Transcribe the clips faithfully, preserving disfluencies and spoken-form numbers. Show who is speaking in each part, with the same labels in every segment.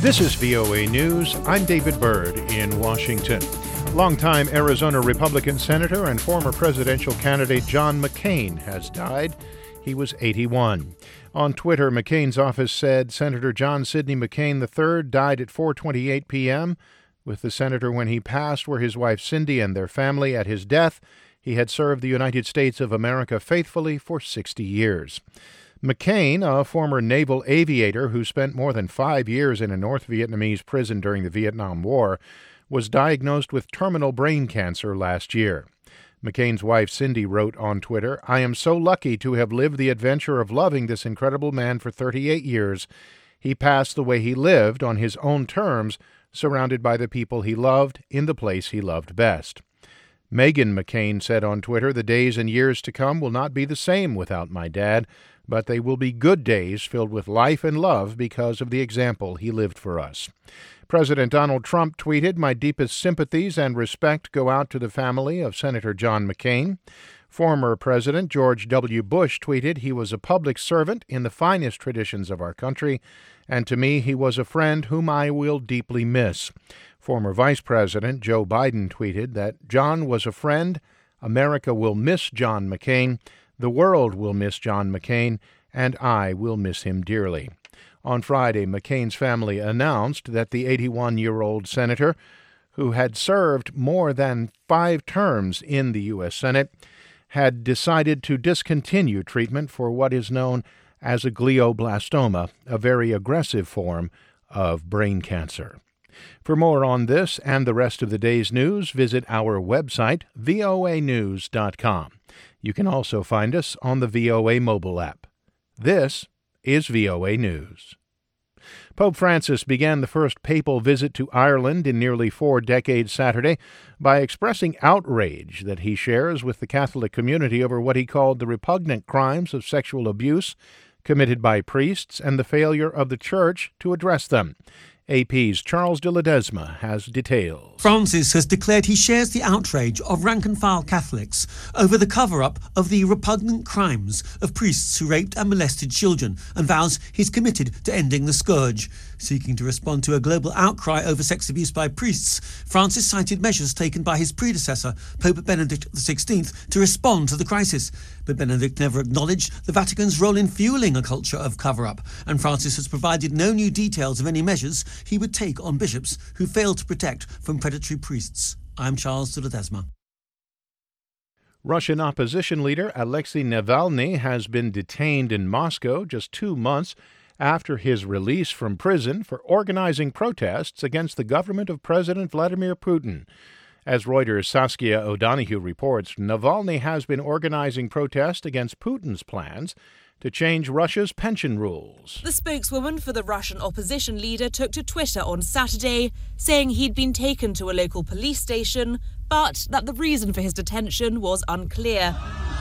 Speaker 1: This is V O A News. I'm David Byrd in Washington. Longtime Arizona Republican Senator and former presidential candidate John McCain has died. He was eighty-one. On Twitter, McCain's office said Senator John Sidney McCain the third died at four twenty-eight p.m. With the senator when he passed were his wife Cindy and their family. At his death, he had served the United States of America faithfully for sixty years. McCain, a former naval aviator who spent more than five years in a North Vietnamese prison during the Vietnam War, was diagnosed with terminal brain cancer last year. McCain's wife Cindy wrote on Twitter, "I am so lucky to have lived the adventure of loving this incredible man for thirty-eight years. He passed the way he lived, on his own terms, surrounded by the people he loved, in the place he loved best." Meghan McCain said on Twitter, "The days and years to come will not be the same without my dad, but they will be good days filled with life and love because of the example he lived for us." President Donald Trump tweeted, "My deepest sympathies and respect go out to the family of Senator John McCain." Former President George W. Bush tweeted, "He was a public servant in the finest traditions of our country, and to me he was a friend whom I will deeply miss." Former Vice President Joe Biden tweeted that John was a friend, America will miss John McCain, the world will miss John McCain, and I will miss him dearly. On Friday, McCain's family announced that the eighty-one-year-old senator, who had served more than five terms in the U S. Senate, had decided to discontinue treatment for what is known as a glioblastoma, a very aggressive form of brain cancer. For more on this and the rest of the day's news, visit our website, V O A news dot com. You can also find us on the V O A mobile app. This is V O A News. Pope Francis began the first papal visit to Ireland in nearly four decades Saturday by expressing outrage that he shares with the Catholic community over what he called the repugnant crimes of sexual abuse committed by priests and the failure of the Church to address them. A P's Charles de Ledesma has details.
Speaker 2: Francis has declared he shares the outrage of rank-and-file Catholics over the cover-up of the repugnant crimes of priests who raped and molested children, and vows he's committed to ending the scourge. Seeking to respond to a global outcry over sex abuse by priests, Francis cited measures taken by his predecessor, Pope Benedict the sixteenth, to respond to the crisis. But Benedict never acknowledged the Vatican's role in fueling a culture of cover-up, and Francis has provided no new details of any measures he would take on bishops who failed to protect from predatory priests. I'm Charles de Ledesma.
Speaker 1: Russian opposition leader Alexei Navalny has been detained in Moscow just two months after his release from prison for organizing protests against the government of President Vladimir Putin. As Reuters' Saskia O'Donoghue reports, Navalny has been organizing protests against Putin's plans to change Russia's pension rules.
Speaker 3: The spokeswoman for the Russian opposition leader took to Twitter on Saturday, saying he'd been taken to a local police station, but that the reason for his detention was unclear.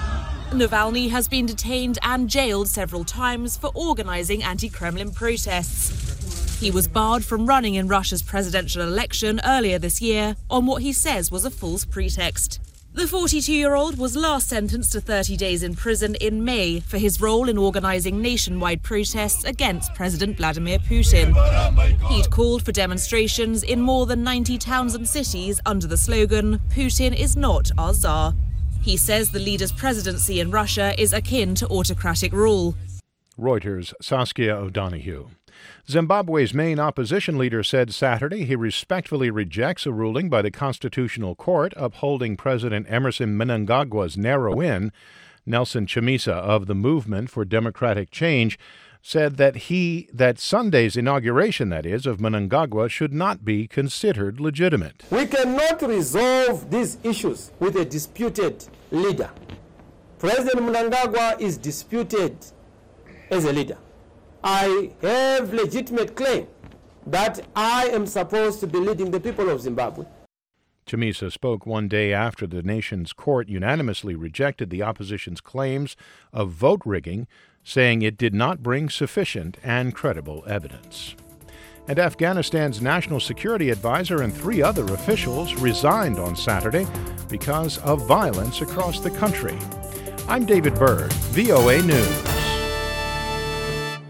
Speaker 3: Navalny has been detained and jailed several times for organizing anti-Kremlin protests. He was barred from running in Russia's presidential election earlier this year on what he says was a false pretext. The forty-two-year-old was last sentenced to thirty days in prison in May for his role in organising nationwide protests against President Vladimir Putin. He'd called for demonstrations in more than ninety towns and cities under the slogan, "Putin is not our Tsar." He says the leader's presidency in Russia is akin to autocratic rule.
Speaker 1: Reuters' Saskia O'Donoghue. Zimbabwe's main opposition leader said Saturday he respectfully rejects a ruling by the Constitutional Court upholding President Emmerson Mnangagwa's narrow win. Nelson Chamisa of the Movement for Democratic Change said that he that Sunday's inauguration, that is, of Mnangagwa should not be considered legitimate.
Speaker 4: We cannot resolve these issues with a disputed leader. President Mnangagwa is disputed as a leader. I have legitimate claim that I am supposed to be leading the people of Zimbabwe.
Speaker 1: Chamisa spoke one day after the nation's court unanimously rejected the opposition's claims of vote rigging, saying it did not bring sufficient and credible evidence. And Afghanistan's national security advisor and three other officials resigned on Saturday because of violence across the country. I'm David Byrd, V O A News.